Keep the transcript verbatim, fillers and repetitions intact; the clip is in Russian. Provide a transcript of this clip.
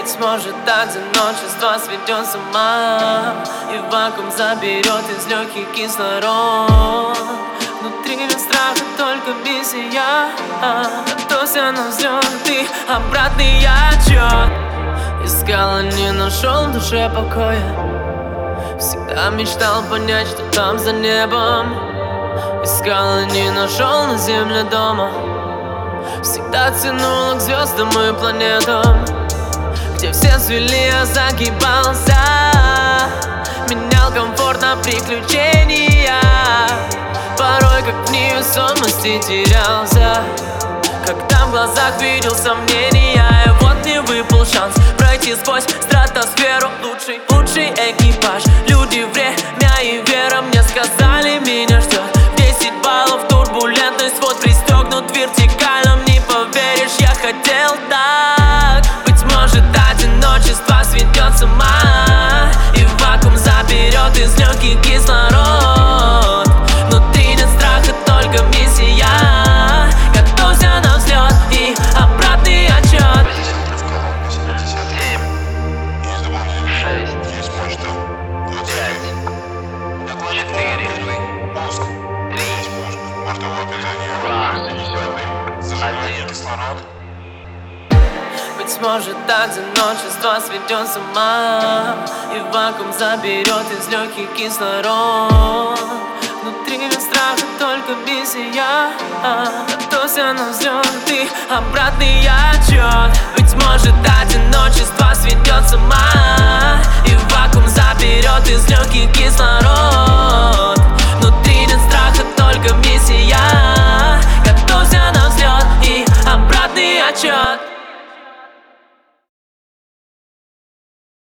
Быть может, одиночество сведет с ума, и вакуум заберет из легких кислород. Внутри нет страха, только миссия. Готовься на взлет, и обратный отчет. Искал и не нашел в душе покоя. Всегда мечтал понять, что там за небом. Искал и не нашел на земле дома. Всегда тянуло к звездам и планетам, где все свели, я загибался. Менял комфорт на приключения. Порой как в невесомости терялся, когда в глазах видел сомнения. И вот мне выпал шанс пройти сквозь стратосферу. Лучший, лучший экипаж. Люди, время и вера мне сказали, меня ждет десять баллов турбулентность. Вот пристегнут вертикально, не поверишь, я хотел так. Быть может, одиночество сведет с ума, и вакуум заберет из легких кислород. Внутри нет страха, только миссия. Готовься на взлет и обратный отчет. Быть может, одиночество сведет с ума, и вакуум заберет из легких кислород. Внутри нет страха, только миссия. Готовься на взлет и обратный отчет. Быть может, одиночество сведет с ума, и вакуум заберет из легких кислород. Внутри нет страха, только миссия. Готовься на взлет и обратный отчет.